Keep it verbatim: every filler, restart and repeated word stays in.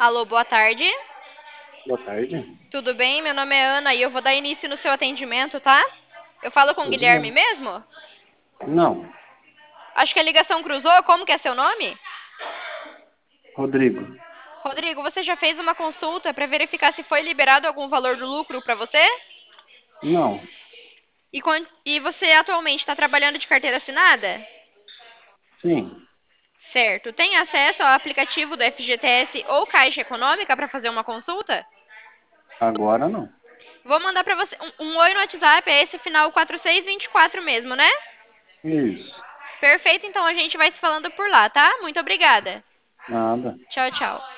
Alô, boa tarde. Boa tarde. Tudo bem? Meu nome é Ana e eu vou dar início no seu atendimento, tá? Eu falo com o Tudo Guilherme bem? mesmo? Não, Acho que a ligação cruzou. Como que é seu nome? Rodrigo. Rodrigo, você já fez uma consulta para verificar se foi liberado algum valor do lucro para você? Não, E, con- e você atualmente está trabalhando de carteira assinada? sim, Certo. Tem acesso ao aplicativo do F G T S ou Caixa Econômica para fazer uma consulta? agora não. Vou mandar para você um, um oi no WhatsApp, é esse final quatro seis dois quatro mesmo, né? Isso, Perfeito, então a gente vai se falando por lá, tá? Muito obrigada. nada. Tchau, tchau.